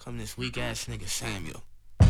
come this weak ass nigga Samuel.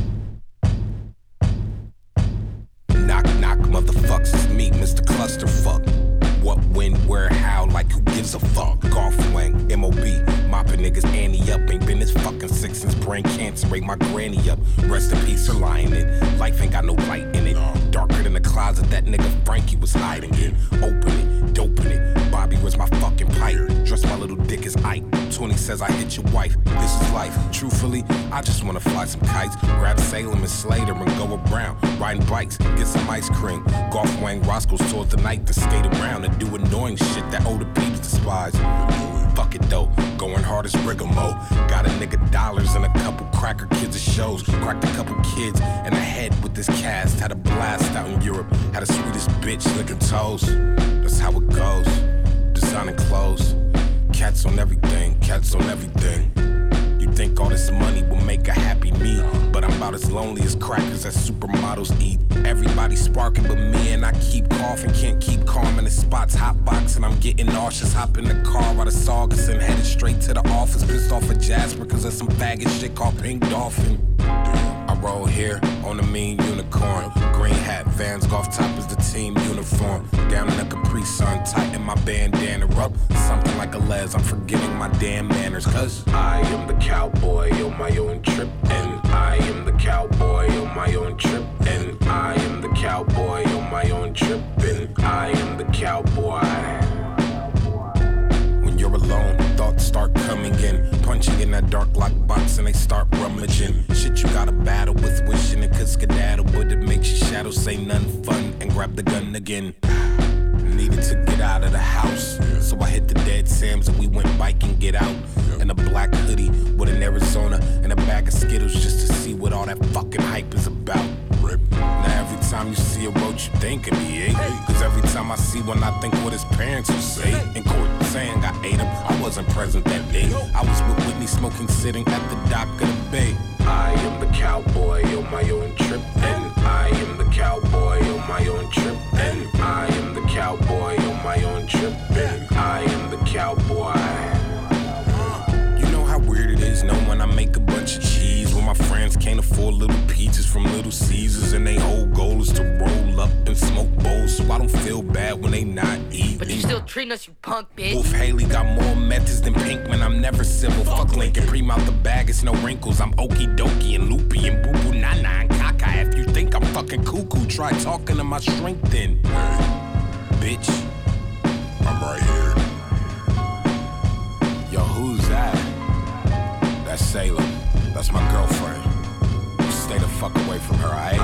Knock, knock, motherfuckers, it's me, Mr. Clusterfuck. What, when, where, how, like who gives a fuck? Golf wang, M.O.B., mopping niggas Annie up. Ain't been this fucking sick since brain cancer ate my granny up. Rest in peace, her lying it. Life ain't got no light in it. Darker than the closet that nigga Frankie was hiding in. Open it, doping it. Bobby, where's my fucking pipe? Dress my little dick as Ike. 20 says I hit your wife. This is life. Truthfully, I just wanna fly some kites. Grab Salem and Slater and go around. Riding bikes, get some ice cream. Golf wang Roscoe's towards the night to skate around and do annoying shit that older people despise. Fuck it though, going hard as Rigamo. Got a nigga dollars and a couple cracker kids at shows. Cracked a couple kids in the head with this cast. Had a blast out in Europe. Had the sweetest bitch licking toes. That's how it goes. Designing clothes. Cats on everything, cats on everything. You think all this money will make a happy me, but I'm about as lonely as crackers that supermodels eat. Everybody sparking but me, and I keep coughing, can't keep calm in the spots hotbox, and I'm getting nauseous. Hop in the car while the Saugus and headed straight to the office. Pissed off at Jasper cause of some faggot shit called Pink Dolphin. I roll here on a mean unicorn. Green hat, Vans, golf top is the team uniform. Down in the Capri Sun, tighten my bandana up. Something like a Les, I'm forgetting my damn manners. Cause I am the cowboy on my own trip. And I am the cowboy on my own trip. And I am the cowboy on my own trip. And I am the cowboy. When you're alone, thoughts start coming in. Punching in that dark lock box and they start rummaging. Shit you gotta battle with, wishing it could skedaddle, but it makes your shadow say none fun and grab the gun again. Needed to get out of the house, so I hit the Dead Sam's and we went biking, get out. In a black hoodie with an Arizona and a bag of Skittles just to see what all that fucking hype is about. Now every time you see a roach you think of me, eh? Cause every time I see one I think what his parents will say. In court saying I ate him, I wasn't present that day. I was with Whitney smoking, sitting at the dock of the bay. I am the cowboy on my own trip. And I am the cowboy on my own trip. And I am the cowboy on my own trip. And I am the cowboy. You know how weird it is knowing I make a bunch of cheese when my friends can't afford little peaches from Little Caesars, and they whole goal is to roll up and smoke bowls, so I don't feel bad when they not eating. But you still treating us, you punk bitch. Wolf Haley got more methods than Pinkman, I'm never civil. Fuck Lincoln, cream out the bag, it's no wrinkles. I'm okie dokie and loopy and boo boo nana and caca. If you think I'm fucking cuckoo, try talking to my shrink then. Bitch, I'm right here. Yo, who's that? That's Salem. That's my girlfriend. Stay the fuck away from her, aight?